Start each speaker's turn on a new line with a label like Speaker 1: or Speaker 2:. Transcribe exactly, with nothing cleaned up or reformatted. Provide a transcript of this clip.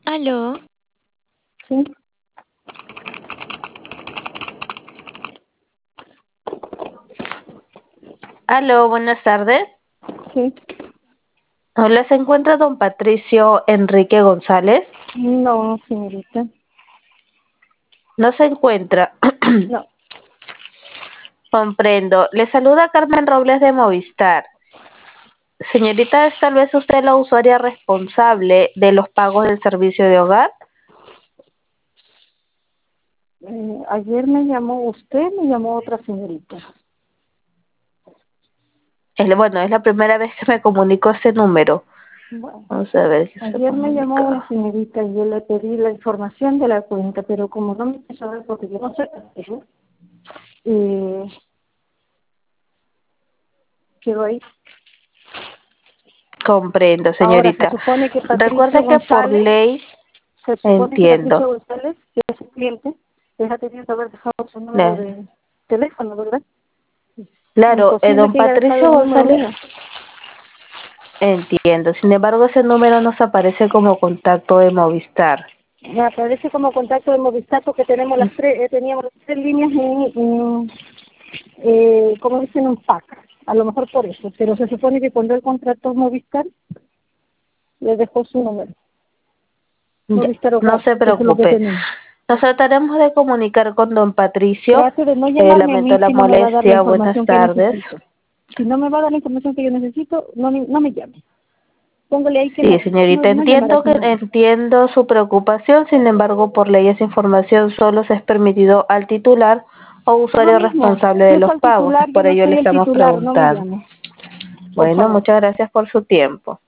Speaker 1: Aló,
Speaker 2: Sí,
Speaker 3: Aló, buenas tardes.
Speaker 2: sí.
Speaker 3: Hola, ¿se encuentra don Patricio Enrique González?
Speaker 2: No, señorita.
Speaker 3: No se encuentra.
Speaker 2: No.
Speaker 3: Comprendo. Le saluda Carmen Robles de Movistar. Señorita, ¿es tal vez usted la usuaria responsable de los pagos del servicio de hogar?
Speaker 2: Eh, ayer me llamó usted, me llamó otra señorita.
Speaker 3: Es, bueno, es la primera vez que me comunico a ese número.
Speaker 2: Bueno,
Speaker 3: Vamos a ver si se
Speaker 2: ayer me llamó una
Speaker 3: comunica.
Speaker 2: señorita y yo le pedí la información de la cuenta, pero como no me quiso dar porque yo no sé qué hacer, eh, quedó ahí.
Speaker 3: Comprendo,
Speaker 2: Ahora, se
Speaker 3: señorita.
Speaker 2: supone que Patricio
Speaker 3: Recuerde que por
Speaker 2: González,
Speaker 3: ley,
Speaker 2: se supone que
Speaker 3: entiendo.
Speaker 2: Patricio González, que es su cliente, les ha tenido que haber dejado su número
Speaker 3: Le-
Speaker 2: de teléfono, ¿verdad?
Speaker 3: Claro, eh,
Speaker 2: Imposible
Speaker 3: don
Speaker 2: que haya dejado
Speaker 3: Patricio
Speaker 2: el número
Speaker 3: González.
Speaker 2: mío.
Speaker 3: Entiendo. Sin embargo, ese número nos aparece como contacto de Movistar.
Speaker 2: Me aparece como contacto de Movistar porque tenemos las tres, eh, teníamos las tres líneas en, en eh, como dicen, un pack. A lo mejor por eso, pero se supone que cuando él contrató Movistar, le dejó su número.
Speaker 3: Ya,
Speaker 2: Movistar
Speaker 3: no
Speaker 2: Hogar,
Speaker 3: se
Speaker 2: que es lo que
Speaker 3: preocupe.
Speaker 2: tenemos.
Speaker 3: Nos trataremos de comunicar con don Patricio.
Speaker 2: Trate de no
Speaker 3: Eh,
Speaker 2: llamarme a
Speaker 3: lamento
Speaker 2: mí
Speaker 3: la
Speaker 2: si no me va a dar la
Speaker 3: molestia. Buenas
Speaker 2: información que
Speaker 3: tardes.
Speaker 2: necesito. Si no me va a dar la información que yo necesito, no, me- no me llame. Póngale ahí que
Speaker 3: Sí,
Speaker 2: no, no,
Speaker 3: señorita,
Speaker 2: no llamará a
Speaker 3: entiendo
Speaker 2: ese
Speaker 3: que
Speaker 2: número.
Speaker 3: entiendo su preocupación. Sin embargo, por ley esa información solo se es permitido al titular o
Speaker 2: Lo
Speaker 3: usuario
Speaker 2: mismo,
Speaker 3: responsable
Speaker 2: si
Speaker 3: de
Speaker 2: es
Speaker 3: los
Speaker 2: al
Speaker 3: pagos. Es
Speaker 2: titular, yo
Speaker 3: por
Speaker 2: no
Speaker 3: ello le
Speaker 2: soy el
Speaker 3: estamos
Speaker 2: titular, no me
Speaker 3: preguntando.
Speaker 2: llame, por
Speaker 3: Bueno,
Speaker 2: favor.
Speaker 3: muchas gracias por su tiempo.